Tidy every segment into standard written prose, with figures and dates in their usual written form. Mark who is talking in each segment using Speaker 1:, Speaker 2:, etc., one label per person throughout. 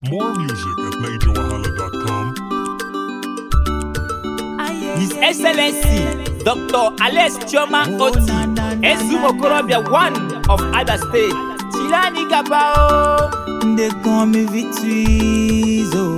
Speaker 1: More music at NigerWahala.com.
Speaker 2: His Excellency Dr. Alex Chioma Oti, Ezumokorobia 1 of Abia State. Chilani Gabao.
Speaker 3: They call me victories, oh.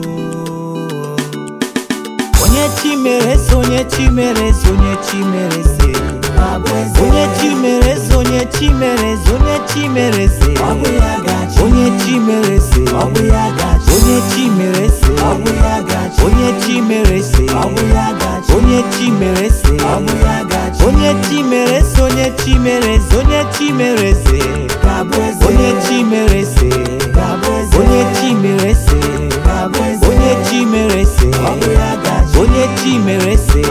Speaker 3: Onye chimerese, onye chimerese, onye chimerese. Onye chimerese, onye chimerese, onye chimerese. Onye chimerese, onye chimerese. Onye chimerese, onye chimerese. Onye chimerese, onye chimerese, onye chimerese. Onye chimerese, onye chimerese. Onye chimerese, onye chimerese.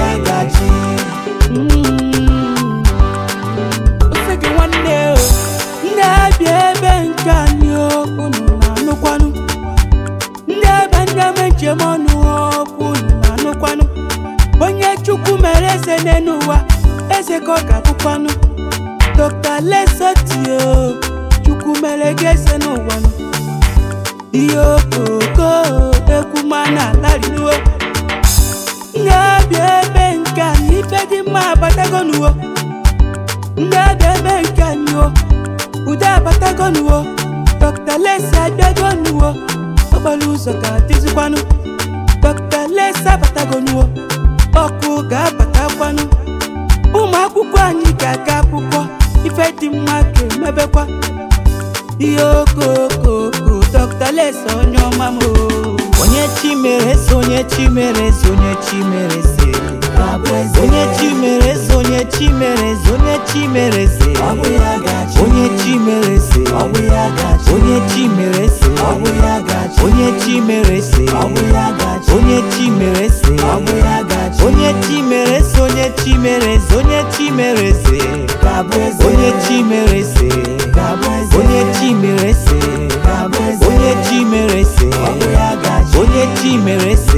Speaker 3: Ofeke nwanne o, ndị ebe nke anyị okwu na-anụkwanụ. Ndị ebe ndị meche mọnụ okwu na-anụkwanụ. Onye Chukwu mere eze n'ụwa, eze ka ọ ga-abụkwanụ. Dr. Alex Oti o, Chukwu mere gị eze n'ụwa nụ. Iyo koko ekuma na lariwo. Ndị ebe nke anyị ife dị mma abatago n'uwo. Ndị ebe nke anyị o, udo abatago n'uwo. Dr. Alex abịago n'uwo. Okporo ụzọ ga-adịzikwanụ. Dr. Alex abatago n'uwo. Ọkụ ga-abatakwanụ. Ụmụ akwụkwọ anyị ga-aga akwụkwọ. Ife dị mma ga-emebekwa. Iyo koko Dr. Alex onye ọma m o. Onye chimerese, onye chimerese, onye chimerese. Onye chimerese, onye chimerese, onye chimerese. Onye chimerese, onye chimerese. Onye chimerese, onye chimerese. Onye chimerese, onye chimerese, onye chimerese. Onye chimerese, onye chimerese. Onye chimerese, onye chimerese.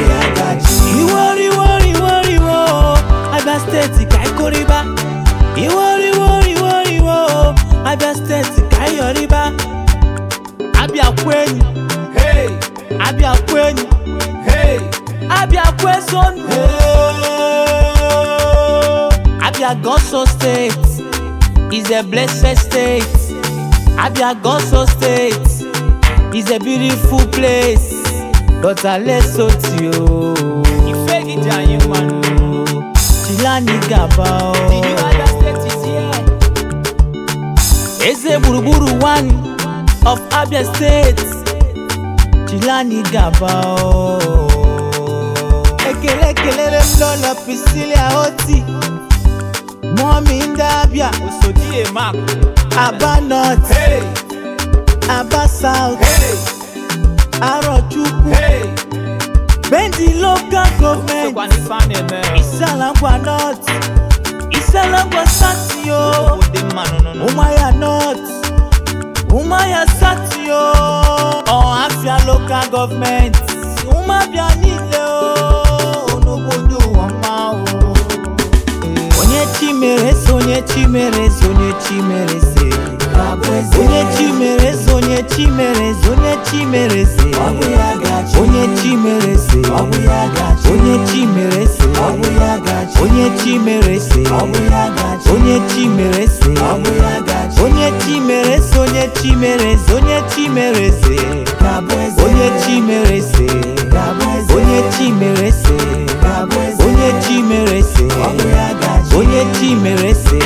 Speaker 3: Iwo, Abia State ka ikoriba. Iwo, Abia State ka iyoriba. Abia kwenyi,
Speaker 2: Hey,
Speaker 3: Abia kwenyi,
Speaker 2: hey,
Speaker 3: Abia kweson. Abia Goso State is a blessed state. Abia Goso State is a beautiful place. Dr. Alex Oti o,
Speaker 2: Ife gị dị anyị mmanụ.
Speaker 3: Chilani Gabao.
Speaker 2: The new Abia State is here.
Speaker 3: Eze gburugburu 1 of Abia State. Chilani Gabao. Ekelele m Lola Priscilla Oti. Mommy ndị Abia.
Speaker 2: Osodie Mark.
Speaker 3: Aba North,
Speaker 2: Hey,
Speaker 3: Aba South,
Speaker 2: hey,
Speaker 3: Arochukwu.
Speaker 2: hey.
Speaker 3: Bendi local government.
Speaker 2: Sokwani fan eme.
Speaker 3: Isalangwa North, Isalangwa South yo.
Speaker 2: Ode mmanụ no.
Speaker 3: Umaya North, Umaya South yo. Afia local government. Umabia niile o. Onobodo wama o. Onye chimerese, onye chimerese, onye chimerese. Onye chimerese, onye chimerese, onye chimerese. Onye chimerese, onye chimerese. Onye chimerese, onye chimerese. Onye chimerese, onye chimerese, onye chimerese. Onye chimerese, onye chimerese. Onye chimerese, onye chimerese.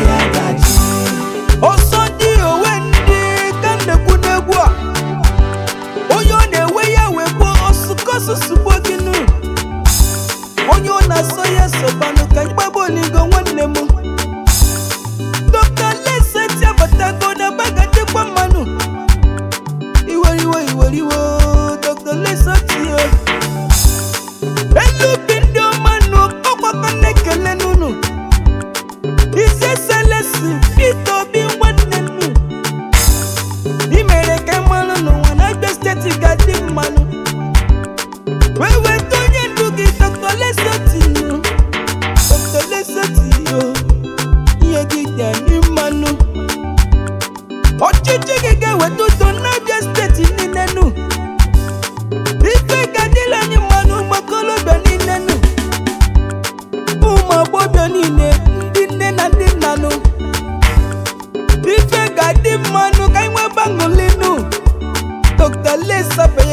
Speaker 3: Osodi owendi kande kunegwa. Onye na-ewe ya wekwa osukosusugbo ginu. Onye na-asọ ya sobanu ka igbabo lingo nwanne m. Dr. Alex Oti abatago na baga dịkwa mmanụ. Iwe, Dr. Alex Oti o. Elu bi ndị ọmanụ ọgbakọ na-ekele n'unu. His Excellency Peter Obi nwanne nnu. I mere ka mmanụ n'ụwa na Abia State ga-adị mmanụ. Wee weta onye ndu gị Dr. Alex Oti nụ. Dr. Alex Oti o, ihe gị dị anyị mmanụ. Ọchịchị gị ga-eweta udo na Abia State niile nụ. na-esabe